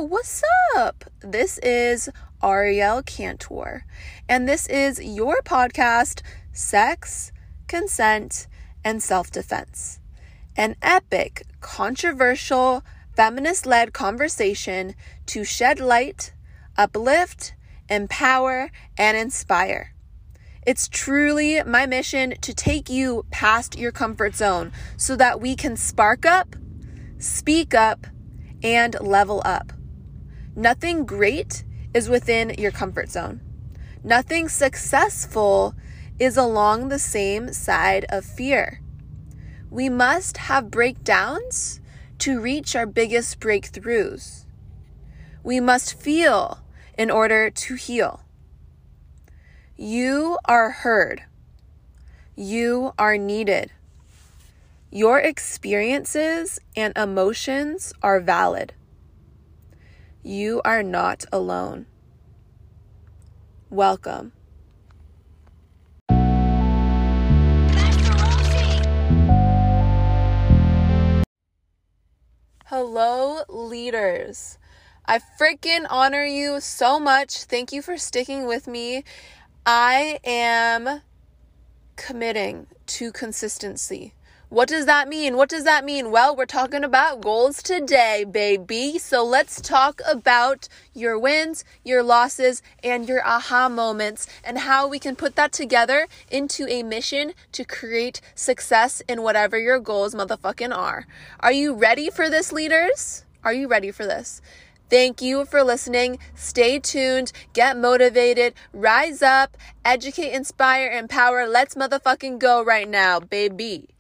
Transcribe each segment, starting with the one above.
what's up? This is Ariel Cantor, and this is your podcast, Sex, Consent, and Self-Defense. An epic, controversial, feminist-led conversation to shed light, uplift, empower, and inspire. It's truly my mission to take you past your comfort zone so that we can spark up, speak up, and level up. Nothing great is within your comfort zone. Nothing successful is along the same side of fear. We must have breakdowns to reach our biggest breakthroughs. We must feel in order to heal. You are heard. You are needed. Your experiences and emotions are valid. You are not alone. Welcome. Hello, leaders. I freaking honor you so much. Thank you for sticking with me. I am committing to consistency. What does that mean? Well, we're talking about goals today, baby. So let's talk about your wins, your losses, and your aha moments, and how we can put that together into a mission to create success in whatever your goals motherfucking are. Are you ready for this, leaders? Are you ready for this? Thank you for listening. Stay tuned. Get motivated. Rise up. Educate, inspire, empower. Let's motherfucking go right now, baby.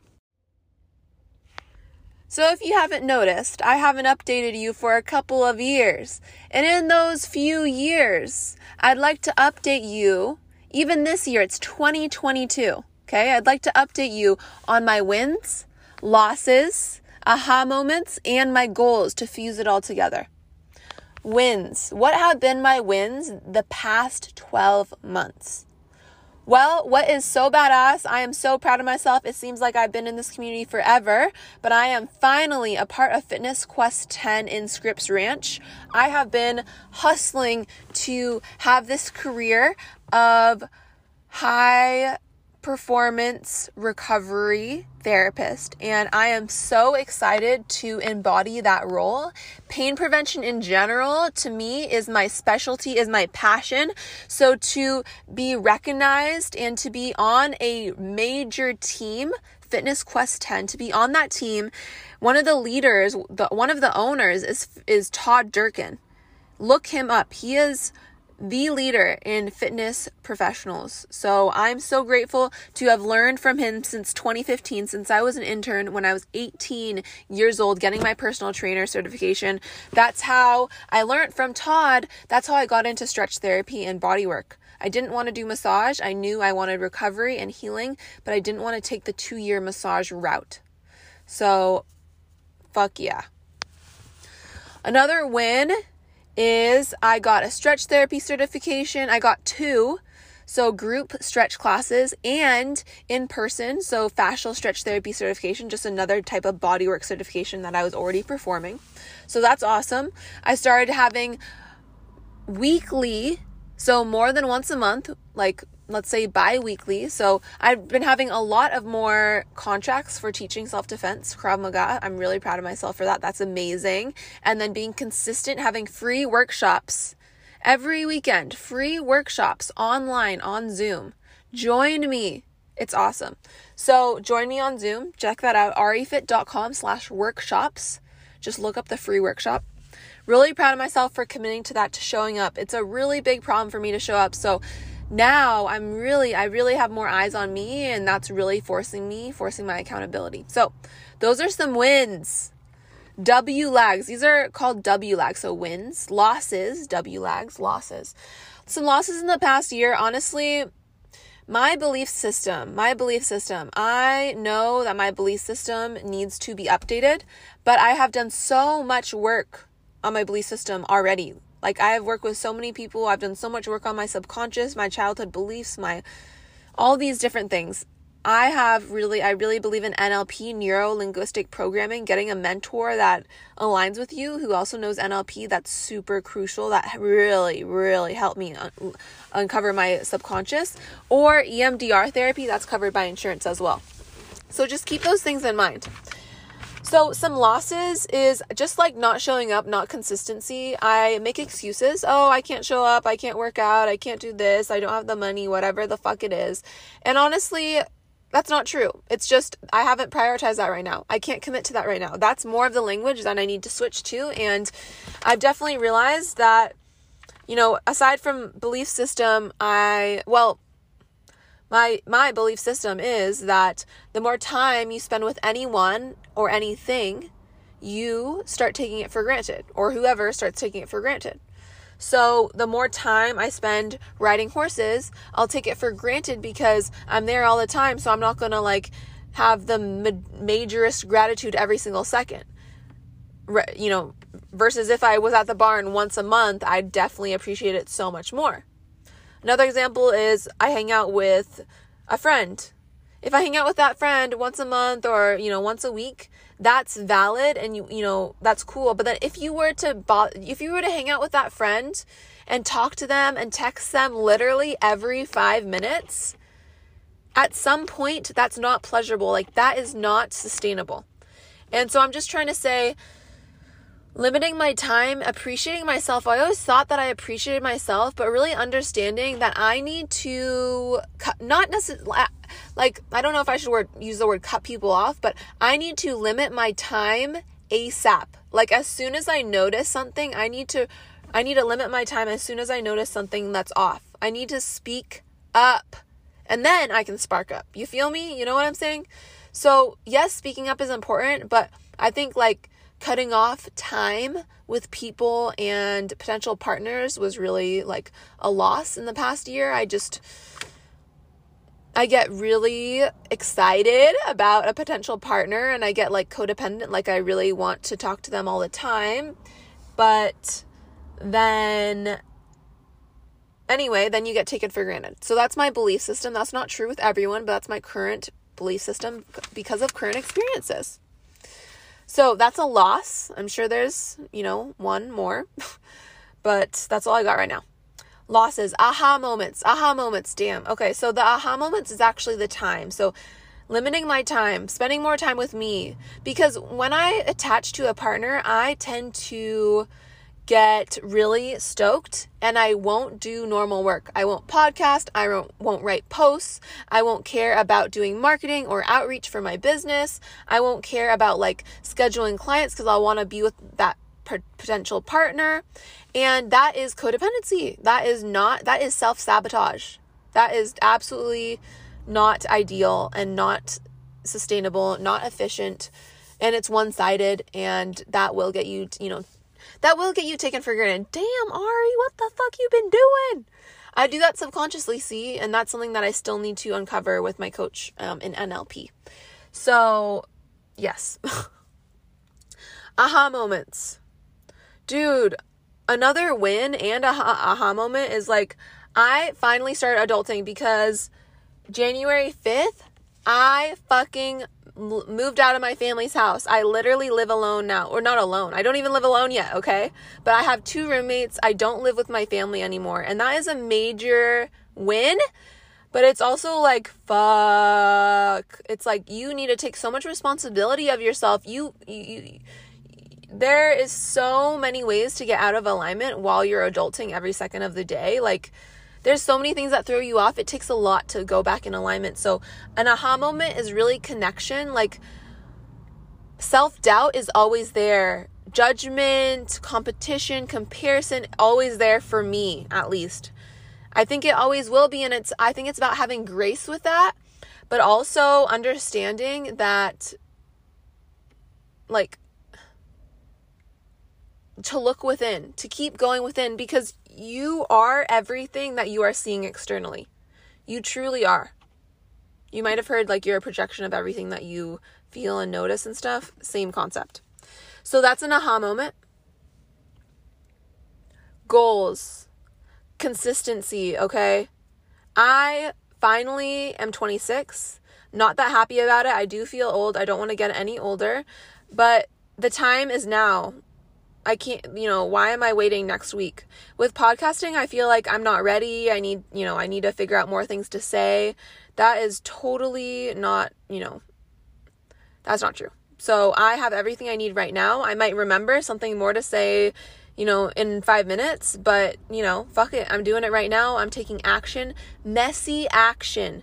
So if you haven't noticed, I haven't updated you for a couple of years. And in those few years, I'd like to update you. Even this year, it's 2022. Okay, I'd like to update you on my wins, losses, aha moments, and my goals to fuse it all together. Wins. What have been my wins the past 12 months? Well, what is so badass, I am so proud of myself. It seems like I've been in this community forever, but I am finally a part of Fitness Quest 10 in Scripps Ranch. I have been hustling to have this career of high performance recovery therapist, and I am so excited to embody that role. Pain prevention in general, to me, is my specialty, is my passion. So to be recognized and to be on a major team, Fitness Quest 10, to be on that team, one of the leaders, one of the owners is Todd Durkin. Look him up. He is the leader in fitness professionals. So I'm so grateful to have learned from him since 2015, since I was an intern when I was 18 years old, getting my personal trainer certification. That's how I learned from Todd. That's how I got into stretch therapy and body work. I didn't want to do massage. I knew I wanted recovery and healing, but I didn't want to take the 2-year massage route. So, fuck yeah. Another win is I got a stretch therapy certification. I got 2, so group stretch classes and in person, so fascial stretch therapy certification, just another type of bodywork certification that I was already performing. So that's awesome. I started having weekly, so more than once a month, like let's say bi-weekly. So I've been having a lot of more contracts for teaching self-defense, Krav Maga. I'm really proud of myself for that. That's amazing. And then being consistent, having free workshops every weekend, free workshops online on Zoom. Join me. It's awesome. So join me on Zoom. Check that out. arifit.com/workshops. Just look up the free workshop. Really proud of myself for committing to that, to showing up. It's a really big problem for me to show up. So now I really have more eyes on me, and that's really forcing my accountability. So those are some wins. W-lags. These are called W-lags. So wins, losses, W-lags, losses. Some losses in the past year. Honestly, my belief system. I know that my belief system needs to be updated, but I have done so much work on my belief system already. Like, I have worked with so many people. I've done so much work on my subconscious, my childhood beliefs, all these different things. I really believe in NLP, neuro-linguistic programming, getting a mentor that aligns with you who also knows NLP. That's super crucial. That really, really helped me uncover my subconscious. Or EMDR therapy, that's covered by insurance as well. So just keep those things in mind. So some losses is just like not showing up, not consistency. I make excuses. Oh, I can't show up. I can't work out. I can't do this. I don't have the money, whatever the fuck it is. And honestly, that's not true. It's just, I haven't prioritized that right now. I can't commit to that right now. That's more of the language that I need to switch to. And I've definitely realized that, aside from belief system, my belief system is that the more time you spend with anyone or anything, you start taking it for granted, or whoever starts taking it for granted. So the more time I spend riding horses, I'll take it for granted because I'm there all the time. So I'm not going to have the majorest gratitude every single second. Versus if I was at the barn once a month, I'd definitely appreciate it so much more. Another example is I hang out with a friend. If I hang out with that friend once a month or, once a week, that's valid and that's cool. But then if you were to hang out with that friend and talk to them and text them literally every 5 minutes, at some point that's not pleasurable. That is not sustainable. And so I'm just trying to say, limiting my time, appreciating myself. I always thought that I appreciated myself, but really understanding that I need to not necessarily, I don't know if I should use the word cut people off, but I need to limit my time ASAP. As soon as I notice something, I need to limit my time as soon as I notice something that's off. I need to speak up and then I can spark up. You feel me? You know what I'm saying? So yes, speaking up is important, but I think cutting off time with people and potential partners was really a loss in the past year. I get really excited about a potential partner and I get codependent. I really want to talk to them all the time. But then you get taken for granted. So that's my belief system. That's not true with everyone, but that's my current belief system because of current experiences. So that's a loss. I'm sure there's, one more, but that's all I got right now. Losses, aha moments. Damn. Okay. So the aha moments is actually the time. So limiting my time, spending more time with me, because when I attach to a partner, I tend to get really stoked and I won't do normal work. I won't podcast. I won't write posts. I won't care about doing marketing or outreach for my business. I won't care about scheduling clients because I want to be with that potential partner. And that is codependency. That is self-sabotage. That is absolutely not ideal and not sustainable, not efficient. And it's one-sided and that will get you, that will get you taken for granted. Damn, Ari, what the fuck you been doing? I do that subconsciously, see, and that's something that I still need to uncover with my coach in NLP. So, yes. Aha moments. Dude, another win and aha moment is I finally started adulting because January 5th, I fucking moved out of my family's house. I literally live alone now, or not alone. I don't even live alone yet, okay? But I have 2 roommates. I don't live with my family anymore. And that is a major win, but it's also fuck. It's you need to take so much responsibility of yourself. There is so many ways to get out of alignment while you're adulting every second of the day. There's so many things that throw you off. It takes a lot to go back in alignment. So an aha moment is really connection. Self-doubt is always there. Judgment, competition, comparison, always there for me, at least. I think it always will be. And I think it's about having grace with that, but also understanding that to look within, to keep going within, because you are everything that you are seeing externally. You truly are. You might have heard you're a projection of everything that you feel and notice and stuff. Same concept. So that's an aha moment. Goals. Consistency, okay? I finally am 26. Not that happy about it. I do feel old. I don't want to get any older, but the time is now. I can't, why am I waiting next week? With podcasting, I feel like I'm not ready. I need to figure out more things to say. That is totally not, that's not true. So I have everything I need right now. I might remember something more to say, in 5 minutes, but, fuck it. I'm doing it right now. I'm taking action. Messy action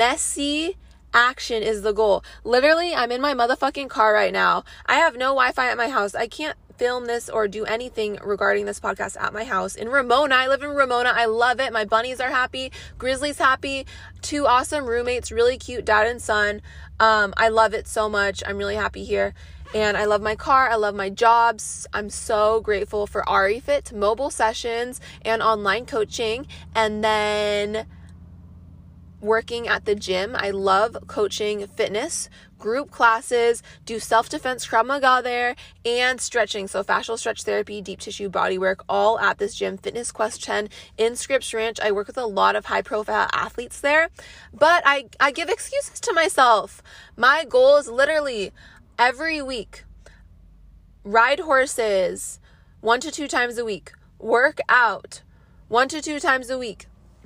is the goal. Literally, I'm in my motherfucking car right now. I have no Wi-Fi at my house. I can't film this or do anything regarding this podcast at my house in Ramona. I live in Ramona. I love it. My bunnies are happy. Grizzly's happy. 2 awesome roommates, really cute dad and son. I love it so much. I'm really happy here. And I love my car. I love my jobs. I'm so grateful for AriFit, mobile sessions, and online coaching. And then working at the gym. I love coaching fitness, group classes, do self-defense Krav Maga there, and stretching. So fascial stretch therapy, deep tissue body work, all at this gym, Fitness Quest 10 in Scripps Ranch. I work with a lot of high-profile athletes there, but I give excuses to myself. My goal is literally every week, ride horses 1 to 2 times a week, work out 1 to 2 times a week,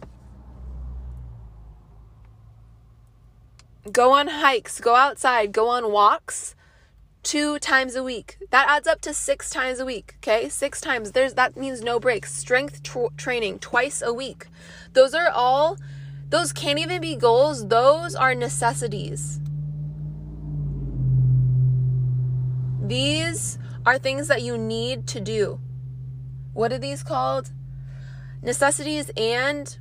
go on hikes, go outside, go on walks 2 times a week. That adds up to 6 times a week, okay? 6 times. That means no breaks. Strength training twice a week. Those can't even be goals. Those are necessities. These are things that you need to do. What are these called? Necessities, and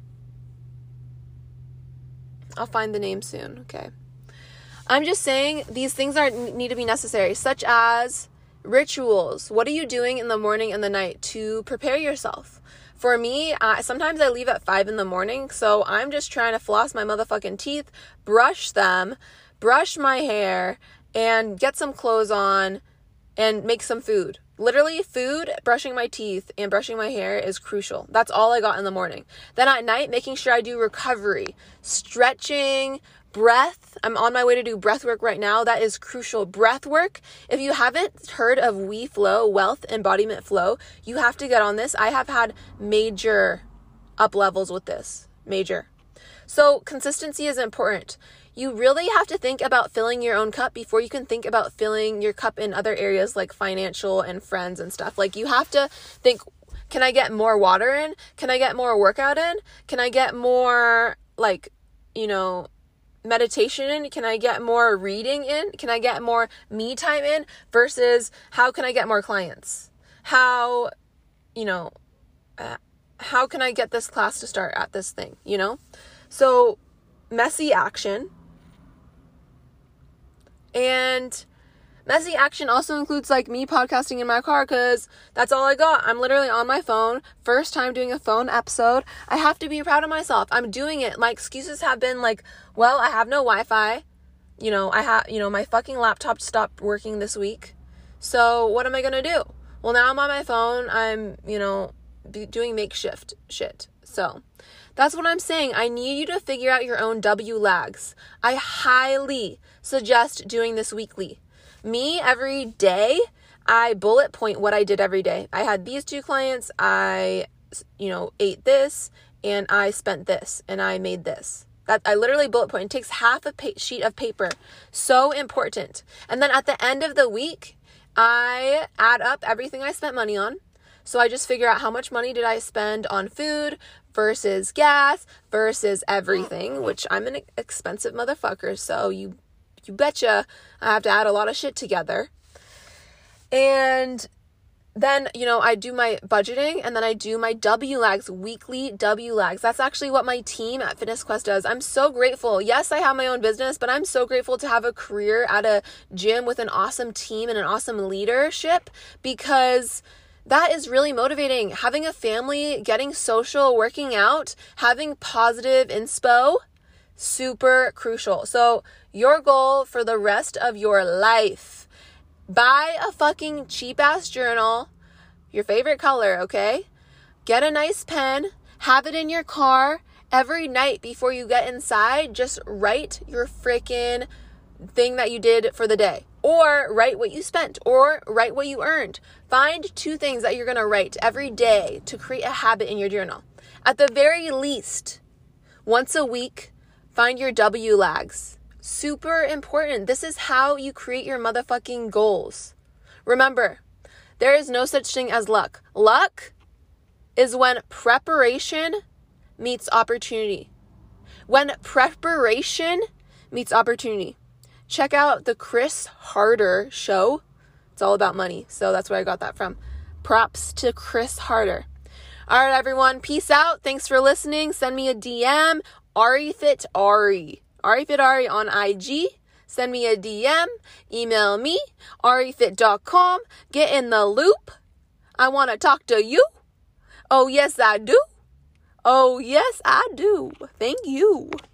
I'll find the name soon, okay? I'm just saying these things need to be necessary, such as rituals. What are you doing in the morning and the night to prepare yourself? For me, sometimes I leave at 5 in the morning, so I'm just trying to floss my motherfucking teeth, brush them, brush my hair, and get some clothes on and make some food. Literally, food, brushing my teeth, and brushing my hair is crucial. That's all I got in the morning. Then at night, making sure I do recovery, stretching, breath. I'm on my way to do breath work right now. That is crucial. Breath work, if you haven't heard of WeFlow, Wealth Embodiment Flow, you have to get on this. I have had major up levels with this. Major. So consistency is important. You really have to think about filling your own cup before you can think about filling your cup in other areas like financial and friends and stuff. Like, you have to think, can I get more water in? Can I get more workout in? Can I get more, meditation in? Can I get more reading in? Can I get more me time in? Versus, how can I get more clients? How can I get this class to start at this thing, So, messy action. And messy action also includes me podcasting in my car, because that's all I got. I'm literally on my phone. First time doing a phone episode. I have to be proud of myself. I'm doing it. My excuses have been I have no Wi-Fi. My fucking laptop stopped working this week. So what am I going to do? Well, now I'm on my phone. I'm, doing makeshift shit. So that's what I'm saying. I need you to figure out your own WLAGs. I highly suggest doing this weekly. Me, every day, I bullet point what I did every day. I had these 2 clients. I, ate this, and I spent this, and I made this. That I literally bullet point. It takes half a sheet of paper. So important. And then at the end of the week, I add up everything I spent money on. So I just figure out how much money did I spend on food versus gas versus everything, which I'm an expensive motherfucker. So you betcha I have to add a lot of shit together. And then, I do my budgeting, and then I do my WLAGs, weekly WLAGs. That's actually what my team at Fitness Quest does. I'm so grateful. Yes, I have my own business, but I'm so grateful to have a career at a gym with an awesome team and an awesome leadership, because that is really motivating. Having a family, getting social, working out, having positive inspo, super crucial. So your goal for the rest of your life, buy a fucking cheap ass journal, your favorite color, okay? Get a nice pen, have it in your car, Every night before you get inside, just write your freaking thing that you did for the day, or write what you spent, or write what you earned. Find 2 things that you're going to write every day to create a habit in your journal. At the very least, once a week, find your WLAGs. Super important. This is how you create your motherfucking goals. Remember, there is no such thing as luck. Luck is when preparation meets opportunity. When preparation meets opportunity. Check out the Chris Harder show. It's all about money. So that's where I got that from. Props to Chris Harder. All right, everyone. Peace out. Thanks for listening. Send me a DM. AriFitAri. AriFitAri on IG. Send me a DM. Email me. arifit.com. Get in the loop. I want to talk to you. Oh, yes, I do. Oh, yes, I do. Thank you.